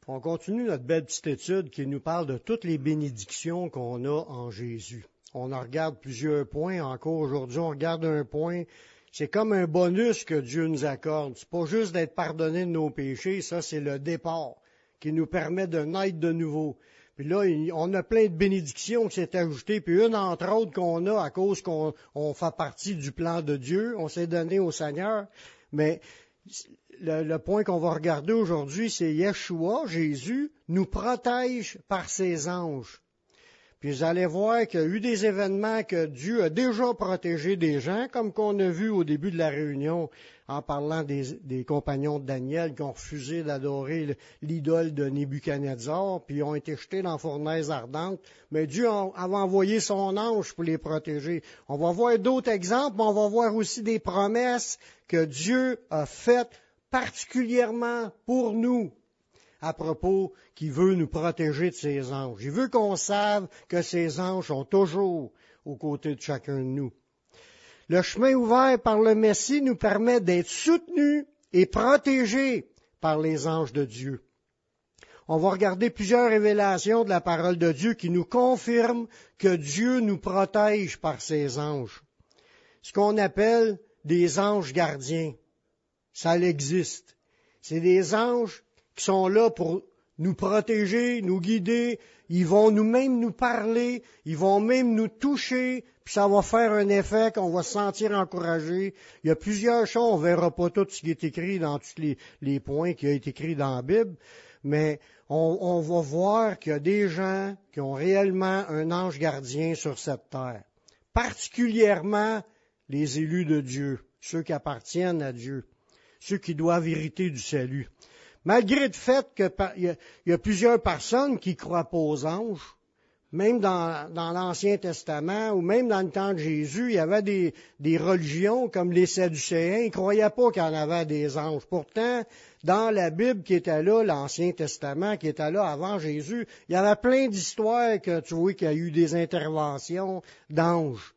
On continue notre belle petite étude qui nous parle de toutes les bénédictions qu'on a en Jésus. On en regarde plusieurs points encore aujourd'hui. On regarde un point. C'est comme un bonus que Dieu nous accorde. C'est pas juste d'être pardonné de nos péchés. Ça, c'est le départ qui nous permet de naître de nouveau. Puis là, on a plein de bénédictions qui s'est ajoutées. Puis une, entre autres, qu'on a à cause qu'on fait partie du plan de Dieu. On s'est donné au Seigneur. Mais le point qu'on va regarder aujourd'hui, c'est Yeshua, Jésus, nous protège par ses anges. Puis vous allez voir qu'il y a eu des événements que Dieu a déjà protégé des gens, comme qu'on a vu au début de la réunion en parlant des compagnons de Daniel qui ont refusé d'adorer l'idole de Nebuchadnezzar, puis ont été jetés dans la fournaise ardente. Mais Dieu avait envoyé son ange pour les protéger. On va voir d'autres exemples, mais on va voir aussi des promesses que Dieu a faites particulièrement pour nous, à propos qu'il veut nous protéger de ses anges. Il veut qu'on sache que ses anges sont toujours aux côtés de chacun de nous. Le chemin ouvert par le Messie nous permet d'être soutenus et protégés par les anges de Dieu. On va regarder plusieurs révélations de la parole de Dieu qui nous confirment que Dieu nous protège par ses anges. Ce qu'on appelle des anges gardiens. Ça existe. C'est des anges qui sont là pour nous protéger, nous guider. Ils vont nous-mêmes nous parler, ils vont même nous toucher, puis ça va faire un effet qu'on va se sentir encouragé. Il y a plusieurs choses, on ne verra pas tout ce qui est écrit dans tous les points qui ont été écrits dans la Bible, mais on va voir qu'il y a des gens qui ont réellement un ange gardien sur cette terre. Particulièrement les élus de Dieu, ceux qui appartiennent à Dieu, ceux qui doivent hériter du salut. Malgré le fait qu'il y a plusieurs personnes qui ne croient pas aux anges, même dans l'Ancien Testament ou même dans le temps de Jésus, il y avait des religions comme les Sadducéens, ils ne croyaient pas qu'il y en avait des anges. Pourtant, dans la Bible qui était là, l'Ancien Testament qui était là avant Jésus, il y avait plein d'histoires que tu vois qu'il y a eu des interventions d'anges.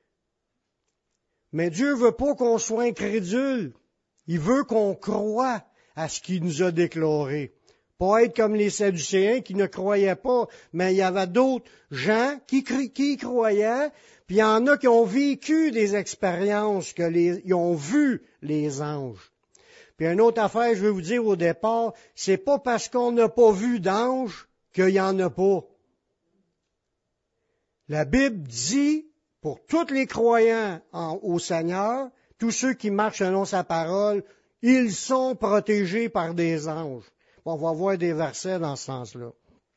Mais Dieu veut pas qu'on soit incrédule. Il veut qu'on croie à ce qu'il nous a déclaré. Pas être comme les Sadducéens qui ne croyaient pas, mais il y avait d'autres gens qui y croyaient, puis il y en a qui ont vécu des expériences, ils ont vu les anges. Puis une autre affaire, je vais vous dire au départ, c'est pas parce qu'on n'a pas vu d'anges qu'il n'y en a pas. La Bible dit, pour tous les croyants au Seigneur, tous ceux qui marchent selon sa parole, ils sont protégés par des anges. On va voir des versets dans ce sens-là.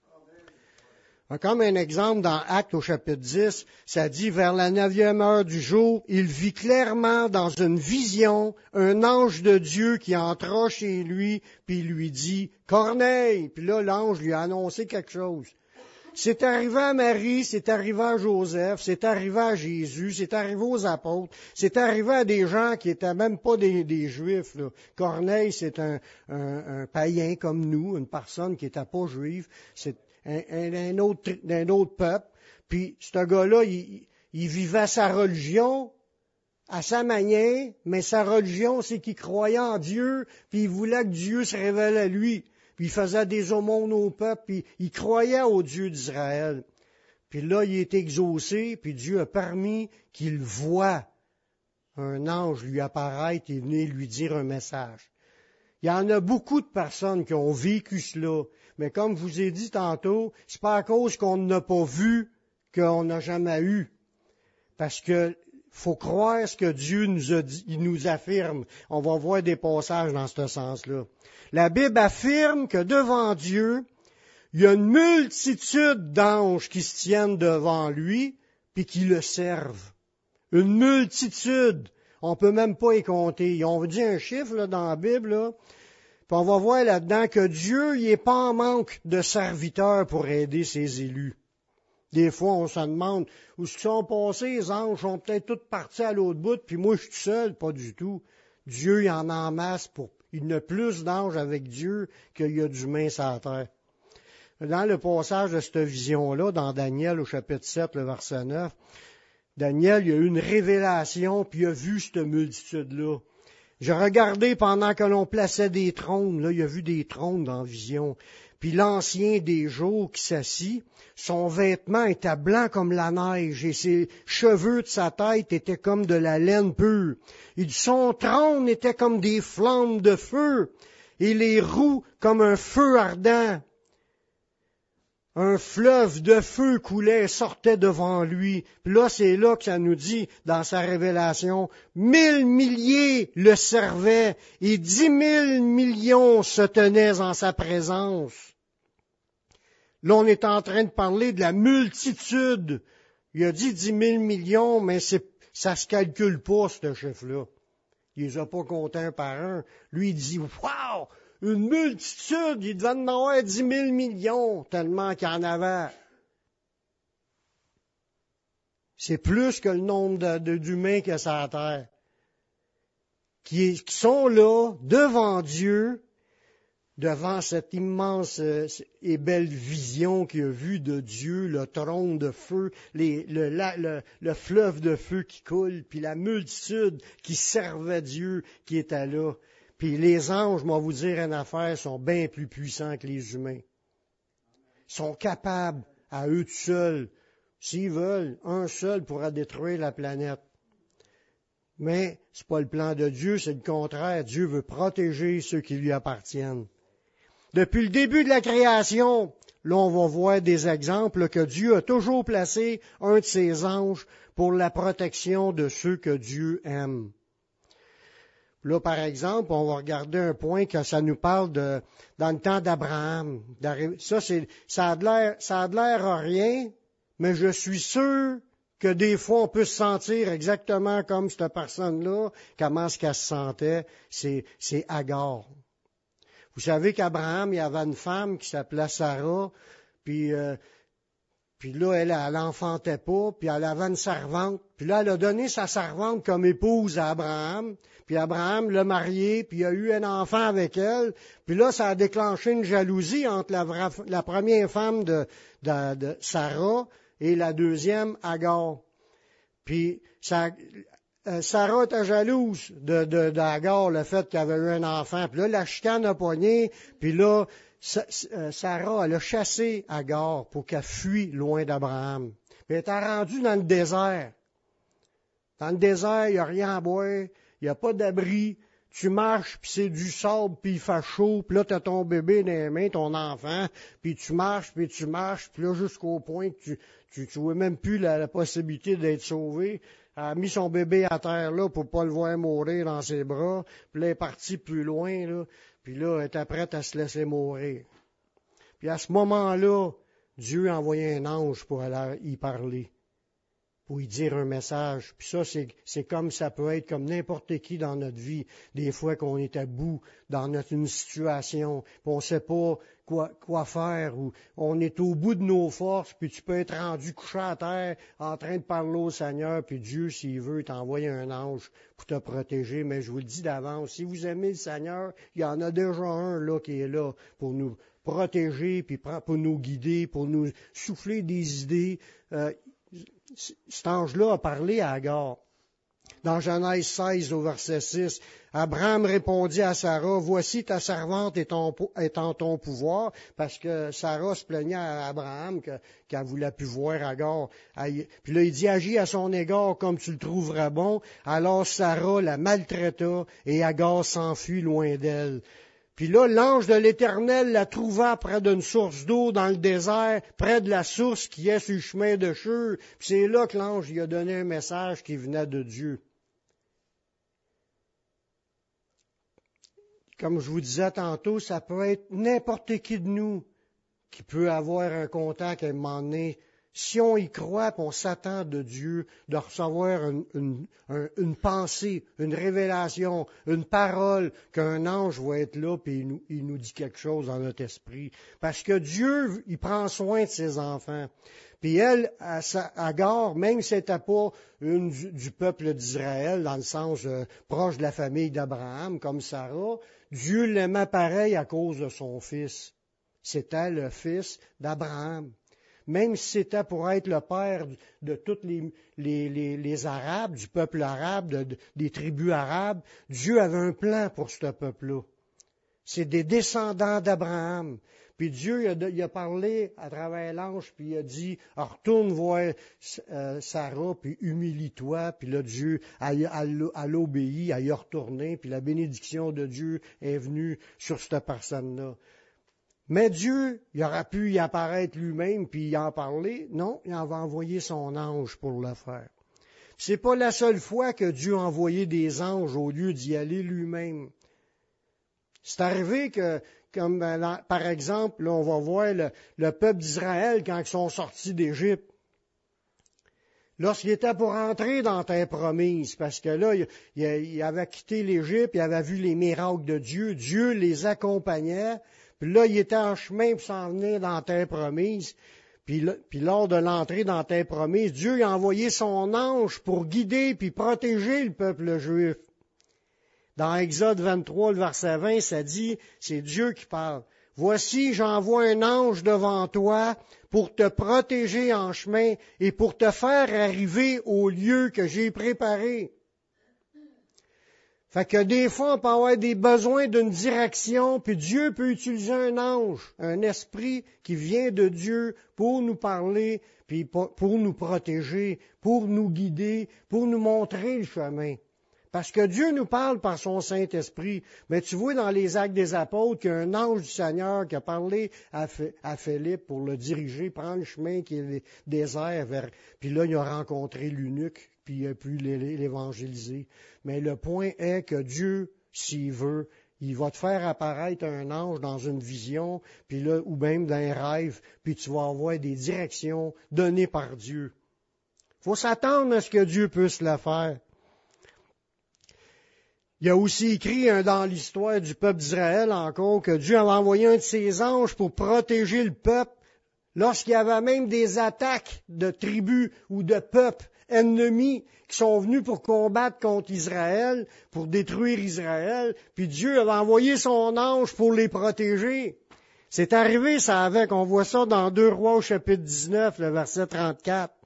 Comme un exemple, dans Actes au chapitre 10, ça dit, vers la 9e heure du jour, il vit clairement dans une vision un ange de Dieu qui entra chez lui, puis il lui dit, Corneille! Puis là, l'ange lui a annoncé quelque chose. C'est arrivé à Marie, c'est arrivé à Joseph, c'est arrivé à Jésus, c'est arrivé aux apôtres, c'est arrivé à des gens qui étaient même pas des Juifs, là. Corneille, c'est un païen comme nous, une personne qui n'était pas juive, c'est d'un autre peuple. Puis ce gars-là, il vivait sa religion à sa manière, mais sa religion, c'est qu'il croyait en Dieu, puis il voulait que Dieu se révèle à lui. Puis il faisait des aumônes au peuple, puis il croyait au Dieu d'Israël. Puis là, il est exaucé, puis Dieu a permis qu'il voie un ange lui apparaître et venir lui dire un message. Il y en a beaucoup de personnes qui ont vécu cela, mais comme je vous ai dit tantôt, c'est pas à cause qu'on n'a pas vu qu'on n'a jamais eu. Parce que faut croire ce que Dieu nous a dit, il nous affirme. On va voir des passages dans ce sens-là. La Bible affirme que devant Dieu, il y a une multitude d'anges qui se tiennent devant lui puis qui le servent. Une multitude. On peut même pas y compter. On dit un chiffre là, dans la Bible, là, puis on va voir là-dedans que Dieu il est pas en manque de serviteurs pour aider ses élus. Des fois, on se demande où sont passés les anges, sont peut-être tous partis à l'autre bout, puis moi je suis seul, pas du tout. Dieu il en a en masse il y a plus d'anges avec Dieu qu'il y a d'humains sur la terre. Dans le passage de cette vision-là, dans Daniel au chapitre 7, le verset 9, Daniel, il a eu une révélation, puis il a vu cette multitude-là. J'ai regardé pendant que l'on plaçait des trônes. Là, il a vu des trônes dans la vision. Puis l'ancien des jours qui s'assit, son vêtement était blanc comme la neige et ses cheveux de sa tête étaient comme de la laine pure. Et son trône était comme des flammes de feu et les roues comme un feu ardent. Un fleuve de feu coulait et sortait devant lui. Puis là, c'est là que ça nous dit, dans sa révélation, 1000 milliers le servaient et 10 000 millions se tenaient en sa présence. Là, on est en train de parler de la multitude. Il a dit 10 000 millions, mais ça se calcule pas, ce chiffre-là. Il les a pas comptés un par un. Lui, il dit, wow! Une multitude, il devait en avoir 10 000 millions, tellement qu'il y en avait. C'est plus que le nombre d'humains qu'il y a sur la terre. Qui sont là, devant Dieu, devant cette immense et belle vision qu'il a vue de Dieu, le trône de feu, le fleuve de feu qui coule, puis la multitude qui servait Dieu qui était là. Puis les anges, moi vous dire une affaire, sont bien plus puissants que les humains. Ils sont capables, à eux tout seuls, s'ils veulent, un seul pourra détruire la planète. Mais c'est pas le plan de Dieu, c'est le contraire. Dieu veut protéger ceux qui lui appartiennent. Depuis le début de la création, là on va voir des exemples que Dieu a toujours placé un de ses anges pour la protection de ceux que Dieu aime. Là, par exemple, on va regarder un point que ça nous parle dans le temps d'Abraham. Ça a de l'air à rien, mais je suis sûr que des fois, on peut se sentir exactement comme cette personne-là. Comment est-ce qu'elle se sentait? C'est Agar. Vous savez qu'Abraham, il y avait une femme qui s'appelait Sarah, puis là, elle enfantait pas, puis elle avait une servante. Puis là, elle a donné sa servante comme épouse à Abraham. Puis Abraham l'a mariée, puis il a eu un enfant avec elle. Puis là, ça a déclenché une jalousie entre la première femme de Sarah et la deuxième, Agar. Puis Sarah était jalouse d'Agar, le fait qu'elle avait eu un enfant. Puis là, la chicane a pogné, puis là, Sarah, elle a chassé Agar pour qu'elle fuit loin d'Abraham. Puis elle était rendue dans le désert. Dans le désert, il n'y a rien à boire, il n'y a pas d'abri. Tu marches, puis c'est du sable, puis il fait chaud, puis là, tu as ton bébé dans les mains, ton enfant, puis tu marches, puis là, jusqu'au point que tu vois même plus la possibilité d'être sauvé. Elle a mis son bébé à terre là pour pas le voir mourir dans ses bras, puis là, elle est partie plus loin, là. Puis là, elle était prête à se laisser mourir. Puis à ce moment-là, Dieu a envoyé un ange pour aller y parler, pour y dire un message. Puis ça, c'est comme ça peut être comme n'importe qui dans notre vie. Des fois qu'on est à bout dans une situation, puis on ne sait pas quoi faire, ou on est au bout de nos forces, puis tu peux être rendu couché à terre en train de parler au Seigneur, puis Dieu, s'il veut, t'envoie un ange pour te protéger. Mais je vous le dis d'avance, si vous aimez le Seigneur, il y en a déjà un là qui est là pour nous protéger, puis pour nous guider, pour nous souffler des idées. Cet ange-là a parlé à Agar. Dans Genèse 16, au verset 6, Abraham répondit à Sarah, « Voici ta servante est en ton pouvoir. » Parce que Sarah se plaignait à Abraham qu'elle voulait plus voir Agar. Puis là, il dit, « Agis à son égard comme tu le trouveras bon. » Alors Sarah la maltraita et Agar s'enfuit loin d'elle. Puis là, l'ange de l'Éternel la trouva près d'une source d'eau dans le désert, près de la source qui est sur le chemin de Shur. Puis c'est là que l'ange lui a donné un message qui venait de Dieu. Comme je vous disais tantôt, ça peut être n'importe qui de nous qui peut avoir un contact à un moment donné. Si on y croit, qu'on s'attend de Dieu de recevoir une pensée, une révélation, une parole, qu'un ange va être là et il nous dit quelque chose dans notre esprit. Parce que Dieu, il prend soin de ses enfants. Puis elle, Agar, même si elle n'était pas une du peuple d'Israël, dans le sens proche de la famille d'Abraham, comme Sarah, Dieu l'aimait pareil à cause de son fils. C'était le fils d'Abraham. même si c'était pour être le père de tous les Arabes, du peuple arabe, des tribus arabes, Dieu avait un plan pour ce peuple-là. C'est des descendants d'Abraham. Puis Dieu, il a parlé à travers l'ange, puis il a dit, retourne voir Sarah, puis humilie-toi. Puis là, Dieu, elle obéit, elle y a retourné, puis la bénédiction de Dieu est venue sur cette personne-là. Mais Dieu, il aurait pu y apparaître lui-même, puis y en parler. Non, il en va envoyer son ange pour le faire. C'est pas la seule fois que Dieu a envoyé des anges au lieu d'y aller lui-même. C'est arrivé que, comme par exemple, là, on va voir le peuple d'Israël quand ils sont sortis d'Égypte. Lorsqu'il était pour entrer dans la terre promise, parce que là, il avait quitté l'Égypte, il avait vu les miracles de Dieu, Dieu les accompagnait, puis là, il était en chemin pour s'en venir dans la terre promise. Puis lors de l'entrée dans la terre promise, Dieu a envoyé son ange pour guider puis protéger le peuple juif. Dans Exode 23, le verset 20, ça dit, c'est Dieu qui parle. Voici, j'envoie un ange devant toi pour te protéger en chemin et pour te faire arriver au lieu que j'ai préparé. Fait que des fois, on peut avoir des besoins d'une direction, puis Dieu peut utiliser un ange, un esprit qui vient de Dieu pour nous parler, puis pour nous protéger, pour nous guider, pour nous montrer le chemin. Parce que Dieu nous parle par son Saint-Esprit. Mais tu vois dans les Actes des Apôtres qu'il y a un ange du Seigneur qui a parlé à Philippe pour le diriger, prendre le chemin qui est le désert vers... Puis là, il a rencontré l'eunuque, puis il a pu l'évangéliser. Mais le point est que Dieu, s'il veut, il va te faire apparaître un ange dans une vision, puis là, ou même dans un rêve, puis tu vas avoir des directions données par Dieu. Il faut s'attendre à ce que Dieu puisse le faire. Il y a aussi écrit dans l'histoire du peuple d'Israël encore que Dieu avait envoyé un de ses anges pour protéger le peuple lorsqu'il y avait même des attaques de tribus ou de peuples ennemis qui sont venus pour combattre contre Israël, pour détruire Israël, puis Dieu avait envoyé son ange pour les protéger. C'est arrivé, ça avec, on voit ça dans 2 Rois au chapitre 19, le verset 34.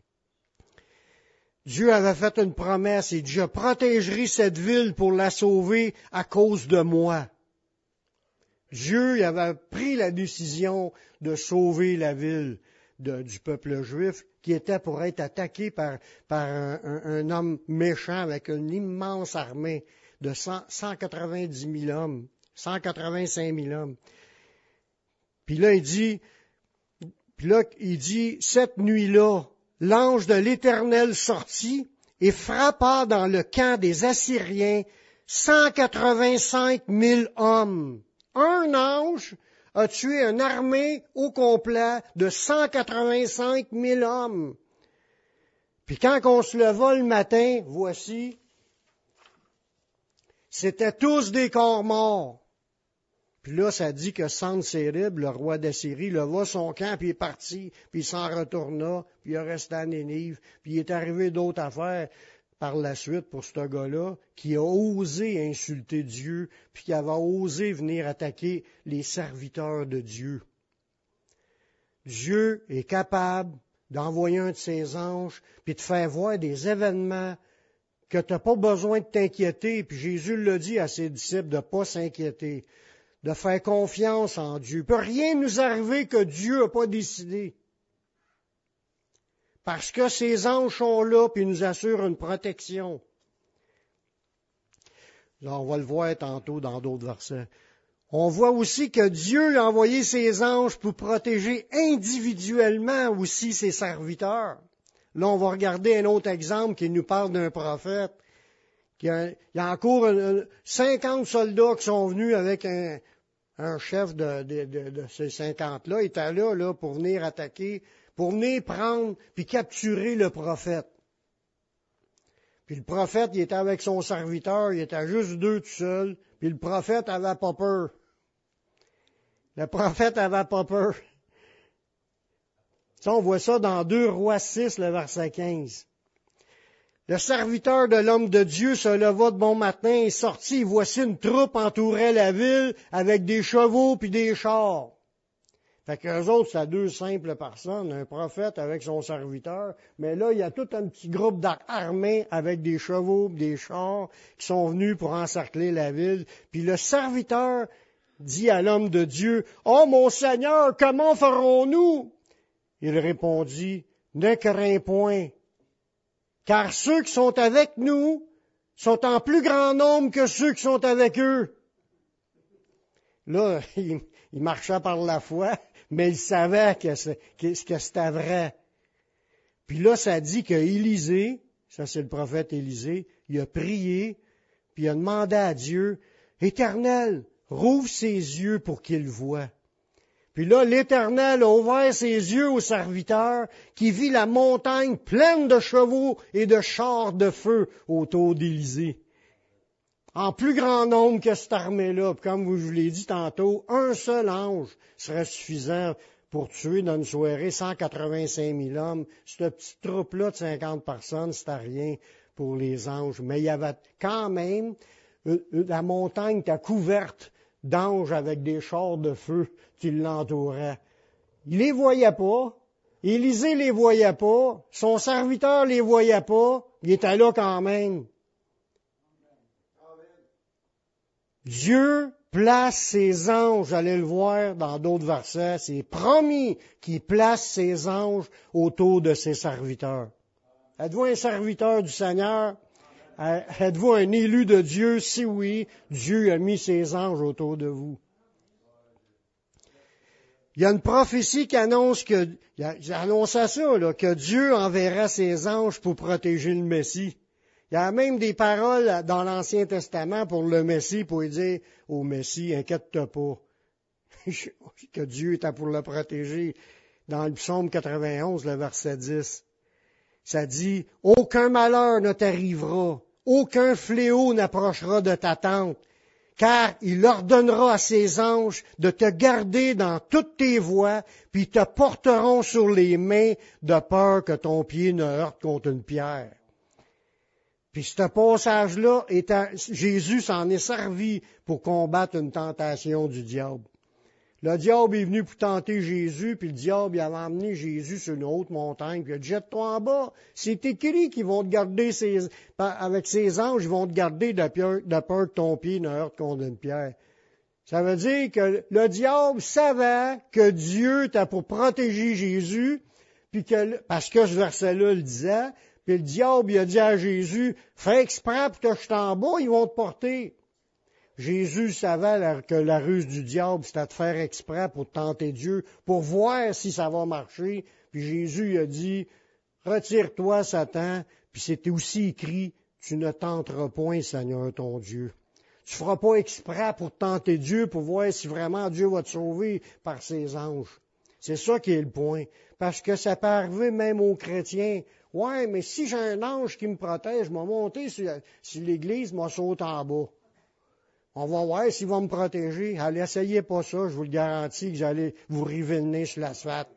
Dieu avait fait une promesse et dit, je protégerai cette ville pour la sauver à cause de moi. Dieu avait pris la décision de sauver la ville du peuple juif qui était pour être attaqué par un homme méchant avec une immense armée de 190 000 hommes, 185 000 hommes. Puis là, il dit, cette nuit-là, l'ange de l'Éternel sortit et frappa dans le camp des Assyriens 185 000 hommes. Un ange a tué une armée au complet de 185 000 hommes. Puis quand on se leva le matin, voici, c'était tous des corps morts. Puis là, ça dit que Sennachérib, le roi d'Assyrie, leva son camp, puis il est parti, puis il s'en retourna, puis il est resté à Nénive, puis il est arrivé d'autres affaires par la suite pour ce gars-là, qui a osé insulter Dieu, puis qui avait osé venir attaquer les serviteurs de Dieu. Dieu est capable d'envoyer un de ses anges, puis de faire voir des événements que tu n'as pas besoin de t'inquiéter, puis Jésus l'a dit à ses disciples de ne pas s'inquiéter, de faire confiance en Dieu. Il ne peut rien nous arriver que Dieu n'a pas décidé. Parce que ces anges sont là et nous assurent une protection. Là, on va le voir tantôt dans d'autres versets. On voit aussi que Dieu a envoyé ses anges pour protéger individuellement aussi ses serviteurs. Là, on va regarder un autre exemple qui nous parle d'un prophète. Il y a encore 50 soldats qui sont venus avec un chef de ces 50-là. Il était là pour venir attaquer, pour venir prendre puis capturer le prophète. Puis le prophète, il était avec son serviteur, il était juste deux tout seul, puis le prophète avait pas peur. Le prophète avait pas peur. Ça, on voit ça dans 2 Rois 6, le verset 15. Le serviteur de l'homme de Dieu se leva de bon matin et sortit. Voici une troupe entourait la ville avec des chevaux puis des chars. Fait qu'eux autres, c'est 2 simples personnes, un prophète avec son serviteur, mais là, il y a tout un petit groupe armés avec des chevaux, des chars, qui sont venus pour encercler la ville. Puis le serviteur dit à l'homme de Dieu, « Oh, mon Seigneur, comment ferons-nous? » Il répondit, « Ne crains point, car ceux qui sont avec nous sont en plus grand nombre que ceux qui sont avec eux. » Là, il marchait par la foi, mais il savait que c'était vrai. Puis là, ça dit que Élisée, ça c'est le prophète Élisée, il a prié, puis il a demandé à Dieu, « Éternel, rouvre ses yeux pour qu'il voie. » Puis là, l'Éternel a ouvert ses yeux au serviteur qui vit la montagne pleine de chevaux et de chars de feu autour d'Élisée. En plus grand nombre que cette armée-là. Puis comme je vous l'ai dit tantôt, un seul ange serait suffisant pour tuer dans une soirée 185 000 hommes. Cette petite troupe-là de 50 personnes, c'était rien pour les anges. Mais il y avait quand même, la montagne était couverte d'anges avec des chars de feu qui l'entouraient. Il les voyait pas. Élisée les voyait pas. Son serviteur les voyait pas. Il était là quand même. Dieu place ses anges, allez le voir dans d'autres versets, c'est promis qu'il place ses anges autour de ses serviteurs. Êtes-vous un serviteur du Seigneur? Êtes-vous un élu de Dieu? Si oui, Dieu a mis ses anges autour de vous. Il y a une prophétie qui annonce j'annonçais ça, là, que Dieu enverra ses anges pour protéger le Messie. Il y a même des paroles dans l'Ancien Testament pour le Messie, pour lui dire au Messie, inquiète-toi pas, que Dieu était pour le protéger. Dans le psaume 91, le verset 10, ça dit, « Aucun malheur ne t'arrivera, aucun fléau n'approchera de ta tente, car il ordonnera à ses anges de te garder dans toutes tes voies, puis ils te porteront sur les mains de peur que ton pied ne heurte contre une pierre. » Puis ce passage-là, Jésus s'en est servi pour combattre une tentation du diable. Le diable est venu pour tenter Jésus, puis le diable il avait emmené Jésus sur une haute montagne, puis il a dit, jette-toi en bas. C'est écrit qu'ils vont te garder avec ses anges, ils vont te garder de peur que ton pied ne heurte contre une pierre. Ça veut dire que le diable savait que Dieu était pour protéger Jésus, puis parce que ce verset-là le disait, puis le diable il a dit à Jésus, fais exprès pour te jeter en bas, ils vont te porter. Jésus savait que la ruse du diable, c'était de faire exprès pour tenter Dieu, pour voir si ça va marcher. Puis Jésus il a dit, retire-toi, Satan, puis c'était aussi écrit, tu ne tenteras point, Seigneur ton Dieu. Tu feras pas exprès pour tenter Dieu, pour voir si vraiment Dieu va te sauver par ses anges. C'est ça qui est le point. Parce que ça peut arriver même aux chrétiens. Ouais, mais si j'ai un ange qui me protège, je vais monter sur l'église, je vais sauter en bas. On va voir s'il va me protéger. Allez, essayez pas ça, je vous le garantis que j'allais vous river le nez sur l'asphalte.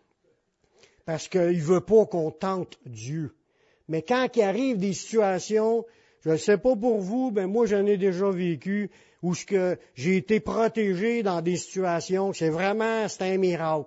Parce qu'il veut pas qu'on tente Dieu. Mais quand il arrive des situations, je ne sais pas pour vous, mais moi j'en ai déjà vécu, où j'ai été protégé dans des situations, c'est un miracle.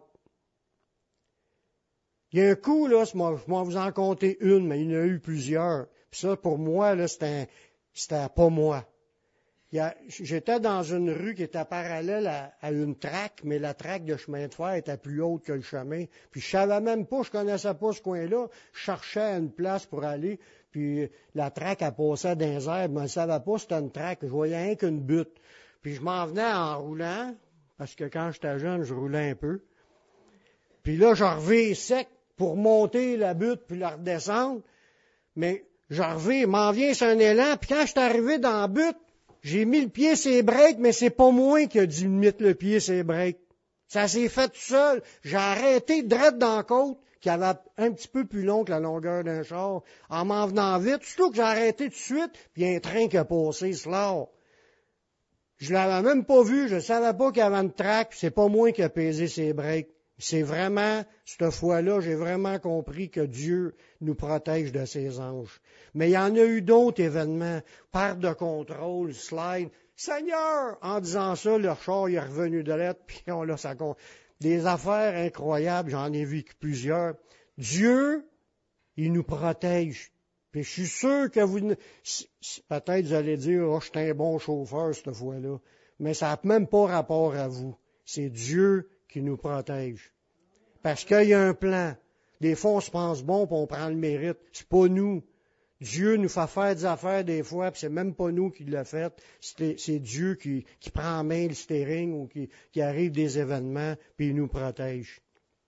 Il y a un coup, là, je vais vous en compter une, mais il y en a eu plusieurs. Puis ça, pour moi, là, c'était pas moi. J'étais dans une rue qui était parallèle à une traque, mais la traque de chemin de fer était plus haute que le chemin. Puis je savais même pas, je connaissais pas ce coin-là. Je cherchais une place pour aller, puis la traque, elle passait dans les airs, mais je ne savais pas c'était une traque. Je voyais rien qu'une butte. Puis je m'en venais en roulant, parce que quand j'étais jeune, je roulais un peu. Puis là, je reviens sec pour monter la butte puis la redescendre. Mais m'en viens sur un élan, puis quand je suis arrivé dans la butte, j'ai mis le pied sur les breaks, mais c'est pas moi qui a dû mettre le pied sur les breaks. Ça s'est fait tout seul. J'ai arrêté direct dans la côte, qui avait un petit peu plus long que la longueur d'un char, en m'en venant vite. Surtout que j'ai arrêté tout de suite, puis il y a un train qui a passé, cela. Je l'avais même pas vu, je savais pas qu'il y avait une traque, puis c'est pas moi qui a pesé ses breaks. C'est vraiment, cette fois-là, j'ai vraiment compris que Dieu nous protège de ses anges. Mais il y en a eu d'autres événements, perte de contrôle, slide. Seigneur! En disant ça, le char il est revenu de lettre, puis on l'a ça compte. Des affaires incroyables, j'en ai vécu plusieurs. Dieu, il nous protège. Puis je suis sûr que peut-être vous allez dire, oh, je suis un bon chauffeur cette fois-là. Mais ça n'a même pas rapport à vous. C'est Dieu qui nous protège. Parce qu'il y a un plan. Des fois, on se pense bon, puis on prend le mérite. C'est pas nous. Dieu nous fait faire des affaires des fois, puis c'est même pas nous qui l'a fait. C'est Dieu qui prend en main le steering ou qui arrive des événements, puis il nous protège.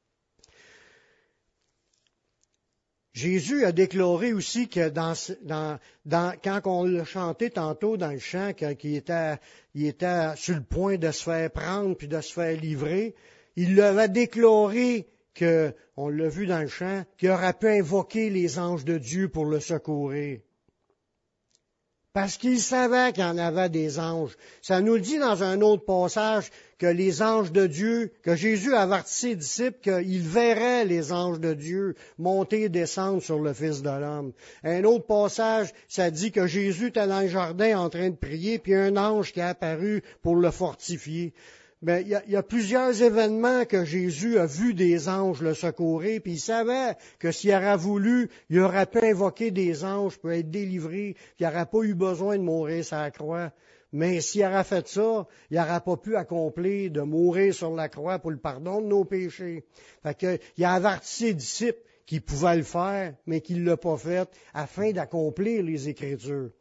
Jésus a déclaré aussi que quand on l'a chanté tantôt dans le chant, qu'il était sur le point de se faire prendre puis de se faire livrer, il l'avait déclaré on l'a vu dans le chant, qu'il aurait pu invoquer les anges de Dieu pour le secourir. Parce qu'il savait qu'il y en avait des anges. Ça nous le dit dans un autre passage que les anges de Dieu, que Jésus avertit ses disciples qu'ils verraient les anges de Dieu monter et descendre sur le Fils de l'homme. Un autre passage, ça dit que Jésus était dans le jardin en train de prier, puis un ange qui est apparu pour le fortifier. Mais il y a plusieurs événements que Jésus a vu des anges le secourir, puis il savait que s'il aurait voulu, il aurait pu invoquer des anges pour être délivré, puis il n'aurait pas eu besoin de mourir sur la croix. Mais s'il aurait fait ça, il n'aurait pas pu accomplir de mourir sur la croix pour le pardon de nos péchés. Fait que, il a averti ses disciples qu'il pouvait le faire, mais qu'il ne l'a pas fait, afin d'accomplir les Écritures.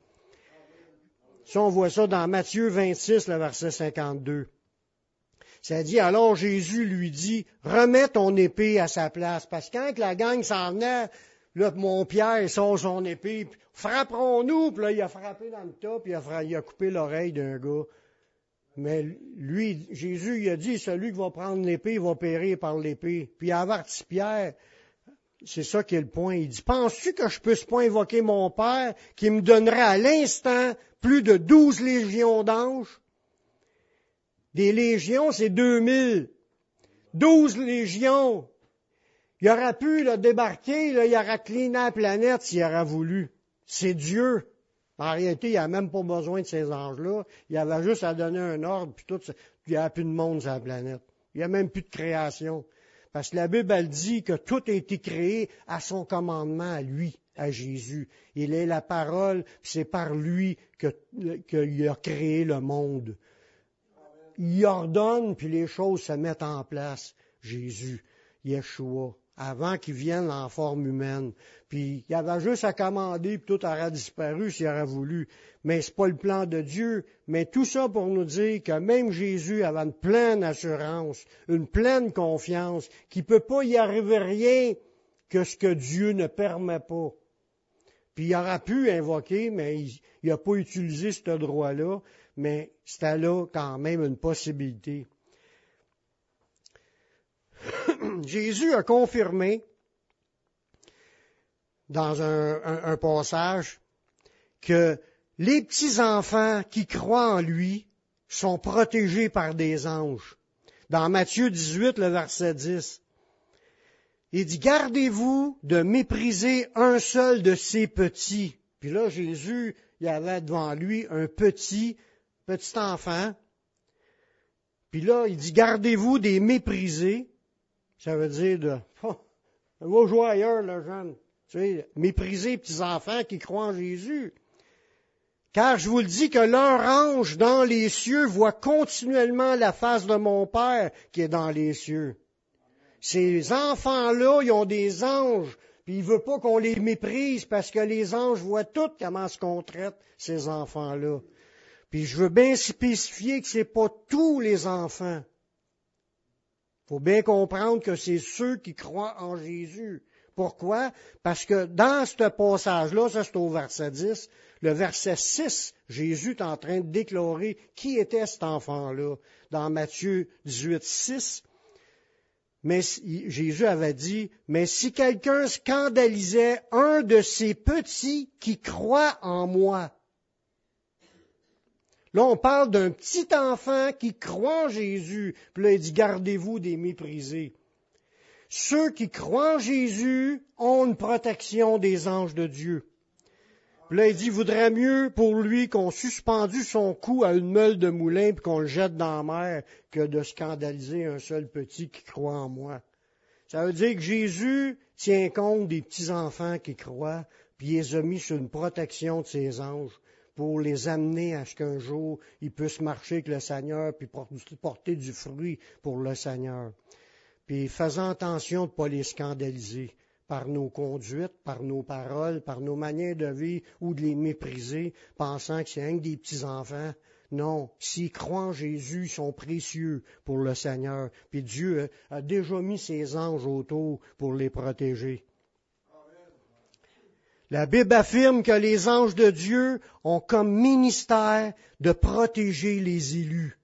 Ça, on voit ça dans Matthieu 26, le verset 52. Ça dit, alors Jésus lui dit, remets ton épée à sa place. Parce que quand la gang s'en venait, là, mon Pierre sort son épée, puis, frapperons-nous, puis là, il a frappé dans le tas, puis il a coupé l'oreille d'un gars. Mais lui, Jésus, il a dit, celui qui va prendre l'épée, il va périr par l'épée. Puis il a averti Pierre, c'est ça qui est le point. Il dit, penses-tu que je puisse pas invoquer mon Père, qui me donnerait à l'instant plus de 12 légions d'anges? Des légions, c'est 2000. 12 légions. Il aurait pu débarquer, il aurait cleané la planète s'il aurait voulu. C'est Dieu. En réalité, il n'a même pas besoin de ces anges-là. Il avait juste à donner un ordre, puis tout, il n'y a plus de monde sur la planète. Il n'y a même plus de création. Parce que la Bible, elle dit que tout a été créé à son commandement, à Jésus. Il est la parole, puis c'est par lui qu'il a créé le monde. Il ordonne, puis les choses se mettent en place. Jésus, Yeshua, avant qu'il vienne en forme humaine. Puis il avait juste à commander, puis tout aurait disparu s'il aurait voulu. Mais c'est pas le plan de Dieu. Mais tout ça pour nous dire que même Jésus avait une pleine assurance, une pleine confiance, qu'il ne peut pas y arriver rien que ce que Dieu ne permet pas. Puis il aurait pu invoquer, mais il n'a pas utilisé ce droit-là. Mais c'était là quand même une possibilité. Jésus a confirmé dans un passage que les petits-enfants qui croient en lui sont protégés par des anges. Dans Matthieu 18, le verset 10, il dit, gardez-vous de mépriser un seul de ces petits. Puis là, Jésus, il avait devant lui un petit enfant. Puis là, il dit, gardez-vous des méprisés. Ça veut dire va jouer ailleurs, le jeune. Tu sais, mépriser les petits-enfants qui croient en Jésus. Car je vous le dis que leur ange dans les cieux voit continuellement la face de mon Père qui est dans les cieux. Ces enfants-là, ils ont des anges. Puis il ne veut pas qu'on les méprise parce que les anges voient tout comment est-ce qu'on traite ces enfants-là. Puis je veux bien spécifier que ce n'est pas tous les enfants. Il faut bien comprendre que c'est ceux qui croient en Jésus. Pourquoi? Parce que dans ce passage-là, ça c'est au verset 10, le verset 6, Jésus est en train de déclarer qui était cet enfant-là. Dans Matthieu 18, 6, mais Jésus avait dit, mais si quelqu'un scandalisait un de ces petits qui croient en moi, là, on parle d'un petit enfant qui croit en Jésus. Puis là, il dit, gardez-vous des méprisés. Ceux qui croient en Jésus ont une protection des anges de Dieu. Puis là, il dit, il vaudrait mieux pour lui qu'on suspendût son cou à une meule de moulin puis qu'on le jette dans la mer que de scandaliser un seul petit qui croit en moi. Ça veut dire que Jésus tient compte des petits-enfants qui croient, puis il les a mis sur une protection de ses anges pour les amener à ce qu'un jour, ils puissent marcher avec le Seigneur puis porter du fruit pour le Seigneur. Puis faisant attention de ne pas les scandaliser par nos conduites, par nos paroles, par nos manières de vivre ou de les mépriser, pensant que c'est un des petits-enfants. Non, s'ils croient en Jésus, ils sont précieux pour le Seigneur. Puis Dieu a déjà mis ses anges autour pour les protéger. La Bible affirme que les anges de Dieu ont comme ministère de protéger les élus.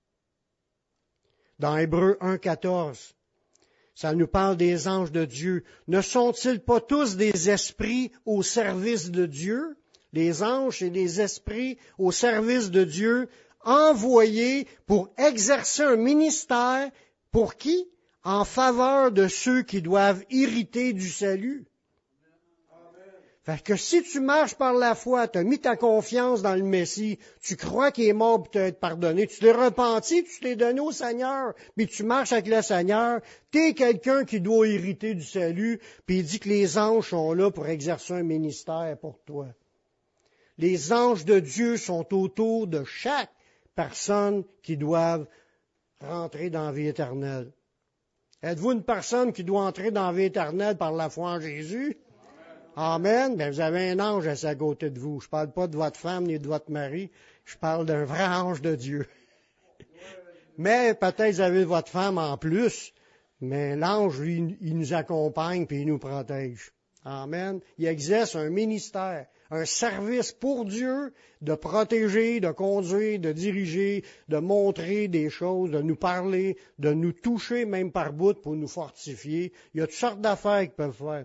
Dans Hébreux 1,14, ça nous parle des anges de Dieu. Ne sont-ils pas tous des esprits au service de Dieu? Les anges, c'est des esprits au service de Dieu, envoyés pour exercer un ministère. Pour qui? En faveur de ceux qui doivent hériter du salut. Fait que si tu marches par la foi, tu as mis ta confiance dans le Messie, tu crois qu'il est mort pour t'être pardonné, tu t'es repenti, tu t'es donné au Seigneur, puis tu marches avec le Seigneur, tu es quelqu'un qui doit hériter du salut, puis il dit que les anges sont là pour exercer un ministère pour toi. Les anges de Dieu sont autour de chaque personne qui doit rentrer dans la vie éternelle. Êtes-vous une personne qui doit entrer dans la vie éternelle par la foi en Jésus? Amen. Bien, vous avez un ange à côté de vous. Je ne parle pas de votre femme ni de votre mari. Je parle d'un vrai ange de Dieu. Mais peut-être vous avez votre femme en plus. Mais l'ange, lui, il nous accompagne et il nous protège. Amen. Il exerce un ministère, un service pour Dieu de protéger, de conduire, de diriger, de montrer des choses, de nous parler, de nous toucher même par bout pour nous fortifier. Il y a toutes sortes d'affaires qu'ils peuvent faire.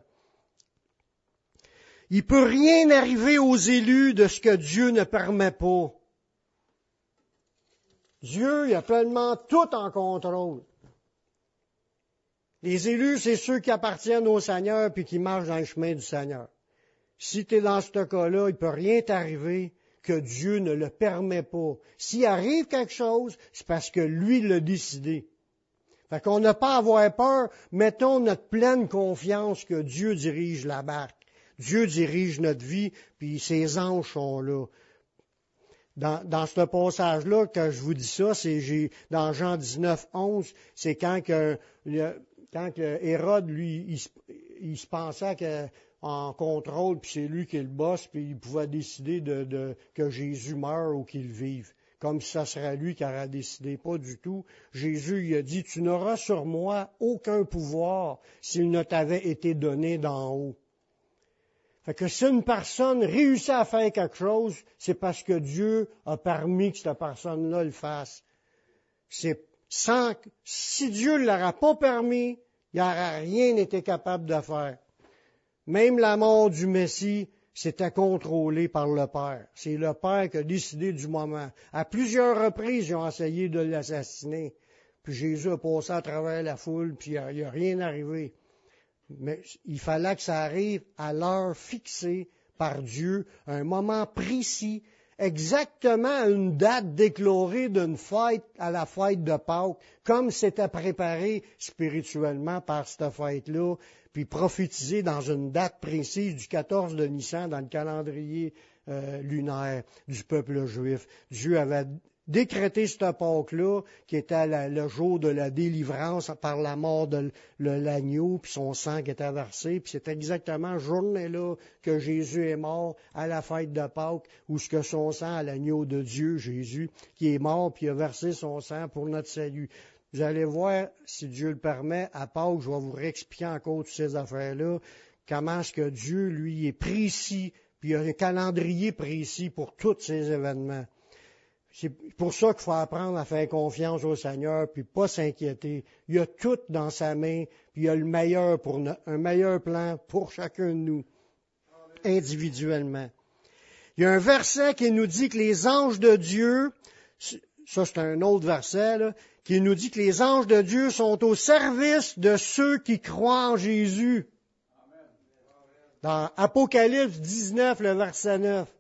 Il ne peut rien arriver aux élus de ce que Dieu ne permet pas. Dieu, il a pleinement tout en contrôle. Les élus, c'est ceux qui appartiennent au Seigneur puis qui marchent dans le chemin du Seigneur. Si tu es dans ce cas-là, il ne peut rien t'arriver que Dieu ne le permet pas. S'il arrive quelque chose, c'est parce que lui l'a décidé. Fait qu'on n'a pas à avoir peur. Mettons notre pleine confiance que Dieu dirige la barque. Dieu dirige notre vie, puis ses anges sont là. Dans ce passage-là, quand je vous dis ça, c'est dans Jean 19, 11, c'est quand Hérode, lui, il se pensait en contrôle, puis c'est lui qui est le boss, puis il pouvait décider que Jésus meure ou qu'il vive. Comme si ça serait lui qui aurait décidé. Pas du tout. Jésus, il a dit, tu n'auras sur moi aucun pouvoir s'il ne t'avait été donné d'en haut. Fait que si une personne réussit à faire quelque chose, c'est parce que Dieu a permis que cette personne-là le fasse. Si Dieu ne l'aurait pas permis, il n'aurait rien été capable de faire. Même la mort du Messie, c'était contrôlé par le Père. C'est le Père qui a décidé du moment. À plusieurs reprises, ils ont essayé de l'assassiner. Puis Jésus a passé à travers la foule, puis il n'y a rien arrivé. Mais il fallait que ça arrive à l'heure fixée par Dieu, à un moment précis, exactement à une date déclarée d'une fête à la fête de Pâques, comme c'était préparé spirituellement par cette fête-là, puis prophétisé dans une date précise du 14 de Nissan dans le calendrier lunaire du peuple juif. Dieu avait décrété cette Pâque-là, qui était le jour de la délivrance par la mort de l'agneau, puis son sang qui était versé, puis c'est exactement cette journée-là que Jésus est mort à la fête de Pâques, où ce que son sang à l'agneau de Dieu, Jésus, qui est mort, puis a versé son sang pour notre salut. Vous allez voir, si Dieu le permet, à Pâques, je vais vous réexpliquer encore toutes ces affaires-là, comment est-ce que Dieu, lui, est précis, puis il y a un calendrier précis pour tous ces événements. C'est pour ça qu'il faut apprendre à faire confiance au Seigneur, puis pas s'inquiéter. Il y a tout dans sa main, puis il y a le meilleur un meilleur plan pour chacun de nous, individuellement. Il y a un verset qui nous dit que les anges de Dieu, ça c'est un autre verset, là, qui nous dit que les anges de Dieu sont au service de ceux qui croient en Jésus. Dans Apocalypse 19, le verset 9.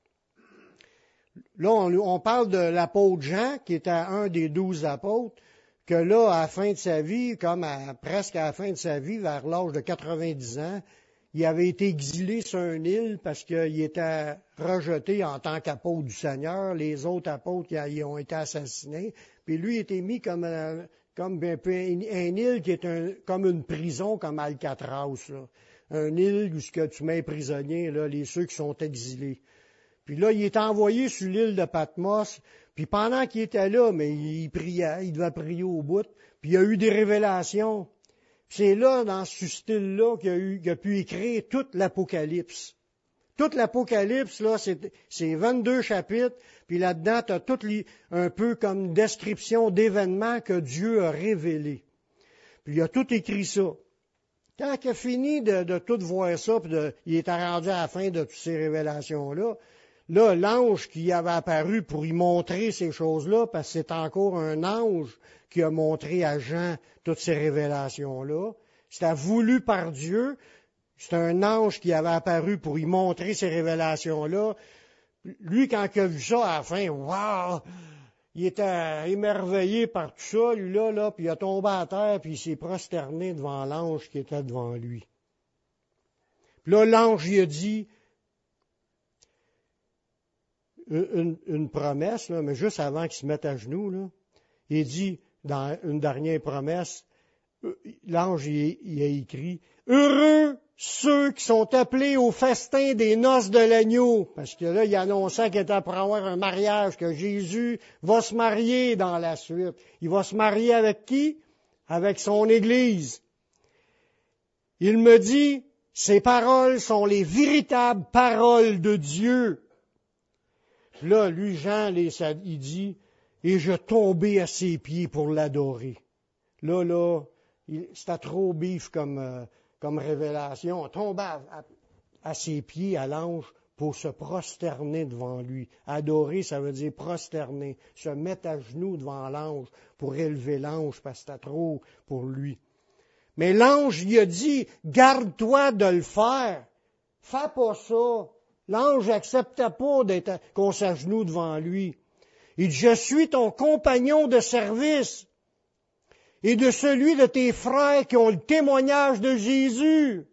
Là, on parle de l'apôtre Jean, qui était un des 12 apôtres, que là, à la fin de sa vie, presque à la fin de sa vie, vers l'âge de 90 ans, il avait été exilé sur une île parce qu'il était rejeté en tant qu'apôtre du Seigneur. Les autres apôtres qui ont été assassinés. Puis lui, il était mis comme un île qui est comme une prison, comme Alcatraz. Là. Une île où tu mets prisonniers, là, ceux qui sont exilés. Puis là, il est envoyé sur l'île de Patmos. Puis pendant qu'il était là, mais il priait, il devait prier au bout. Puis il y a eu des révélations. C'est là, dans ce style-là, qu'il a pu écrire toute l'Apocalypse. Toute l'Apocalypse, là, c'est 22 chapitres, puis là-dedans, tu as un peu comme une description d'événements que Dieu a révélés. Puis il a tout écrit ça. Quand il a fini de tout voir ça, puis il est rendu à la fin de toutes ces révélations-là, là, l'ange qui avait apparu pour y montrer ces choses-là, parce que c'est encore un ange qui a montré à Jean toutes ces révélations-là. C'était voulu par Dieu. C'est un ange qui avait apparu pour y montrer ces révélations-là. Lui, quand il a vu ça à la fin, waouh! Il était émerveillé par tout ça, lui là, puis il a tombé à terre, puis il s'est prosterné devant l'ange qui était devant lui. Puis là, l'ange lui a dit une promesse, là, mais juste avant qu'il se mette à genoux, là, il dit, dans une dernière promesse, l'ange il a écrit « Heureux ceux qui sont appelés au festin des noces de l'agneau », parce que là, il annonçait qu'il était pour avoir un mariage, que Jésus va se marier dans la suite. Il va se marier avec qui? Avec son Église. Il me dit, ces paroles sont les véritables paroles de Dieu. Là, lui, Jean, il dit, et je tombais à ses pieds pour l'adorer. Là, c'était trop bif comme révélation. On tombait à ses pieds, à l'ange, pour se prosterner devant lui. Adorer, ça veut dire prosterner, se mettre à genoux devant l'ange pour élever l'ange, parce que c'était trop pour lui. Mais l'ange lui a dit, garde-toi de le faire. Fais pas ça. L'ange n'acceptait pas qu'on s'agenouille devant lui. Il dit, je suis ton compagnon de service et de celui de tes frères qui ont le témoignage de Jésus.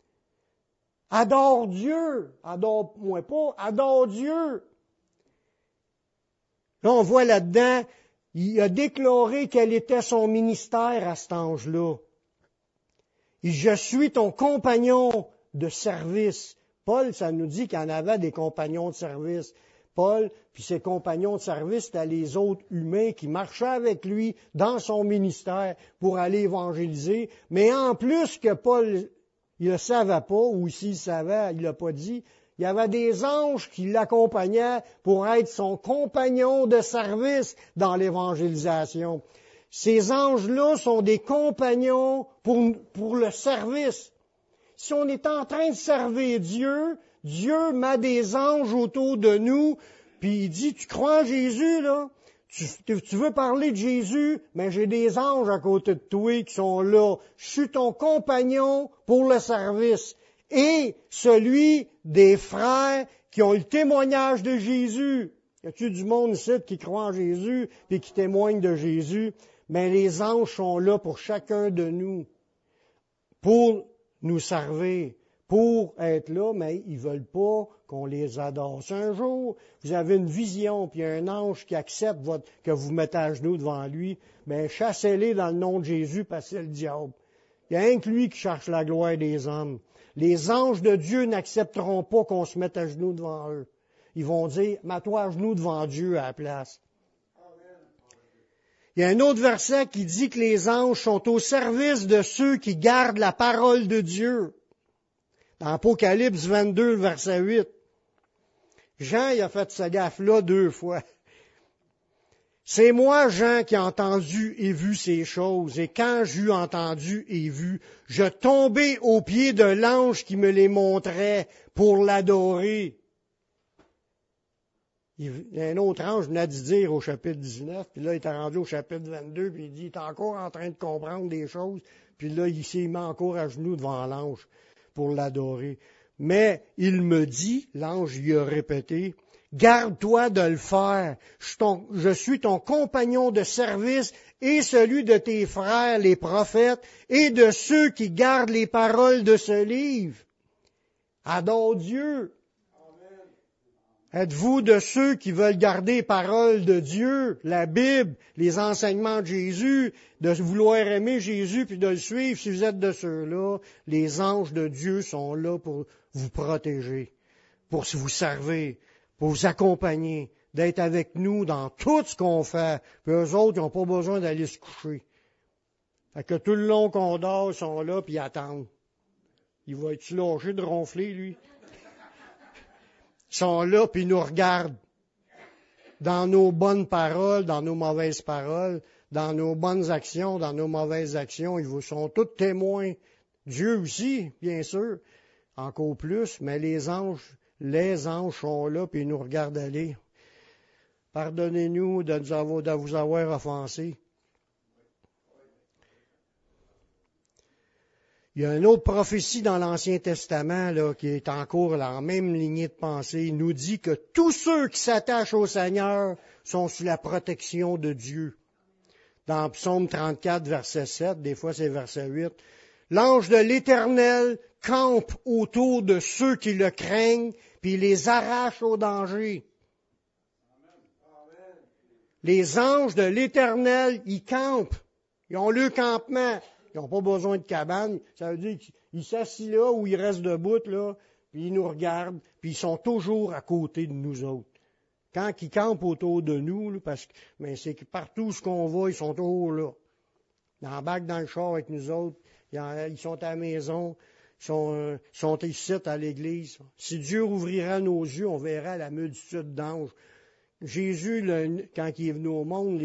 Adore Dieu. Adore-moi pas, adore Dieu. Là, on voit là-dedans, il a déclaré quel était son ministère à cet ange-là. Il dit, je suis ton compagnon de service. Paul, ça nous dit qu'il en avait des compagnons de service. Paul, puis ses compagnons de service, c'était les autres humains qui marchaient avec lui dans son ministère pour aller évangéliser. Mais en plus que Paul, il ne savait pas, ou s'il savait, il ne l'a pas dit, il y avait des anges qui l'accompagnaient pour être son compagnon de service dans l'évangélisation. Ces anges-là sont des compagnons pour le service. Si on est en train de servir Dieu, Dieu met des anges autour de nous, puis il dit, tu crois en Jésus, là? Tu veux parler de Jésus, mais j'ai des anges à côté de toi qui sont là. Je suis ton compagnon pour le service. Et celui des frères qui ont le témoignage de Jésus. Y a-t-il du monde ici qui croit en Jésus et qui témoigne de Jésus? Mais les anges sont là pour chacun de nous, pour nous servir, pour être là, mais ils veulent pas qu'on les adore. Si un jour, vous avez une vision, puis il y a un ange qui accepte que vous mettez à genoux devant lui, bien, chassez-les dans le nom de Jésus, parce que c'est le diable. Il n'y a rien que lui qui cherche la gloire des hommes. Les anges de Dieu n'accepteront pas qu'on se mette à genoux devant eux. Ils vont dire, mets-toi à genoux devant Dieu à la place. Il y a un autre verset qui dit que les anges sont au service de ceux qui gardent la parole de Dieu. Dans Apocalypse 22, verset 8. Jean, il a fait ce gaffe-là 2 fois. C'est moi, Jean, qui ai entendu et vu ces choses. Et quand j'eus entendu et vu, je tombai aux pieds de l'ange qui me les montrait pour l'adorer. Il y a un autre ange qui venait de dire au chapitre 19, puis là, il est rendu au chapitre 22, puis il dit, il est encore en train de comprendre des choses, puis là, il s'est mis encore à genoux devant l'ange pour l'adorer. Mais il me dit, l'ange lui a répété, garde-toi de le faire. Je suis ton compagnon de service et celui de tes frères, les prophètes, et de ceux qui gardent les paroles de ce livre. Adore Dieu. Êtes-vous de ceux qui veulent garder les paroles de Dieu, la Bible, les enseignements de Jésus, de vouloir aimer Jésus puis de le suivre? Si vous êtes de ceux-là, les anges de Dieu sont là pour vous protéger, pour vous servir, pour vous accompagner, d'être avec nous dans tout ce qu'on fait. Puis eux autres, ils n'ont pas besoin d'aller se coucher. Fait que tout le long qu'on dort, ils sont là puis ils attendent. Il va être lâché de ronfler, lui? Ils sont là, puis ils nous regardent. Dans nos bonnes paroles, dans nos mauvaises paroles, dans nos bonnes actions, dans nos mauvaises actions, ils vous sont tous témoins. Dieu aussi, bien sûr, encore plus, mais les anges sont là, puis ils nous regardent aller. Pardonnez-nous de vous avoir offensés. Il y a une autre prophétie dans l'Ancien Testament là, qui est en cours dans la même lignée de pensée. Il nous dit que tous ceux qui s'attachent au Seigneur sont sous la protection de Dieu. Dans Psaume 34, verset 7, des fois c'est verset 8, l'ange de l'Éternel campe autour de ceux qui le craignent, puis il les arrache au danger. Les anges de l'Éternel, ils campent. Ils ont le campement. Ils n'ont pas besoin de cabane. Ça veut dire qu'ils s'assient là ou ils restent debout, là, puis ils nous regardent, puis ils sont toujours à côté de nous autres. Quand ils campent autour de nous, là, parce que c'est que partout où on va, ils sont toujours là. Ils embarquent dans le char avec nous autres, ils sont à la maison, ils sont ici à l'église. Si Dieu ouvrirait nos yeux, on verrait la multitude d'anges. Jésus, quand il est venu au monde,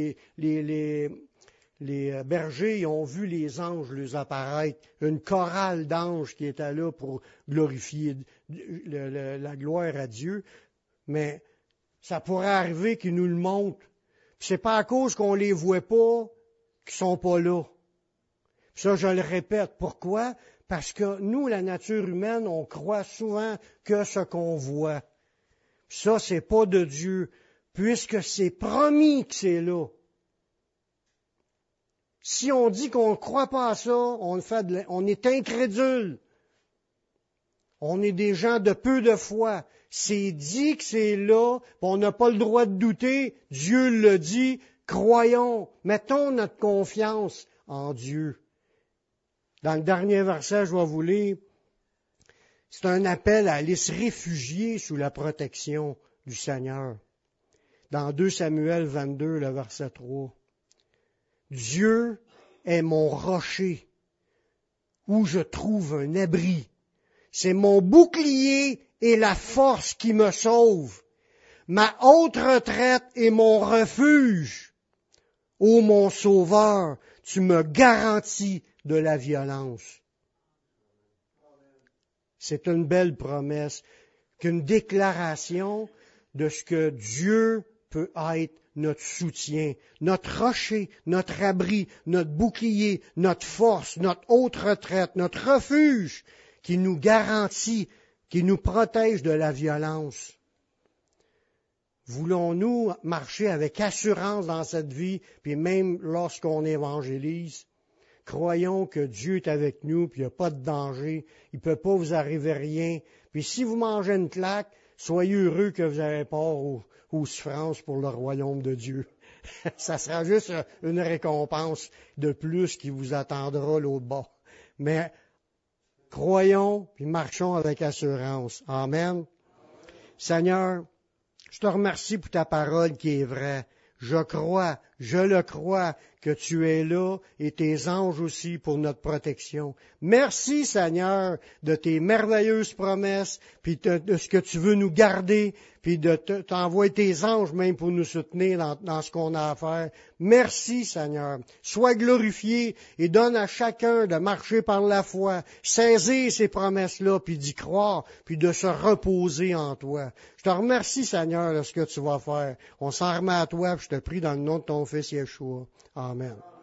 les bergers ont vu les anges les apparaître, une chorale d'anges qui était là pour glorifier la gloire à Dieu, mais ça pourrait arriver qu'ils nous le montrent. C'est pas à cause qu'on les voit pas qu'ils sont pas là. Ça, je le répète. Pourquoi? Parce que nous, la nature humaine, on croit souvent que ce qu'on voit. Ça, c'est pas de Dieu, puisque c'est promis que c'est là. Si on dit qu'on ne croit pas à ça, on est incrédule. On est des gens de peu de foi. C'est dit que c'est là, on n'a pas le droit de douter. Dieu le dit. Croyons, mettons notre confiance en Dieu. Dans le dernier verset, je vais vous lire, c'est un appel à aller se réfugier sous la protection du Seigneur. Dans 2 Samuel 22, le verset 3. Dieu est mon rocher où je trouve un abri. C'est mon bouclier et la force qui me sauve. Ma haute retraite et mon refuge. Ô mon sauveur, tu me garantis de la violence. C'est une belle promesse, qu'une déclaration de ce que Dieu peut être notre soutien, notre rocher, notre abri, notre bouclier, notre force, notre haute retraite, notre refuge qui nous garantit, qui nous protège de la violence. Voulons-nous marcher avec assurance dans cette vie, puis même lorsqu'on évangélise? Croyons que Dieu est avec nous, puis il n'y a pas de danger, il ne peut pas vous arriver rien. Puis si vous mangez une claque, soyez heureux que vous avez part aux souffrances pour le royaume de Dieu. Ça sera juste une récompense de plus qui vous attendra l'autre bas. Mais croyons, puis marchons avec assurance. Amen. Seigneur, je te remercie pour ta parole qui est vraie. Je le crois, que tu es là et tes anges aussi pour notre protection. Merci, Seigneur, de tes merveilleuses promesses, puis de ce que tu veux nous garder, puis de t'envoyer tes anges même pour nous soutenir dans ce qu'on a à faire. Merci, Seigneur. Sois glorifié et donne à chacun de marcher par la foi, saisir ces promesses-là, puis d'y croire, puis de se reposer en toi. Je te remercie, Seigneur, de ce que tu vas faire. On s'en remet à toi, puis je te prie dans le nom de ton Fils Yeshua. Amen.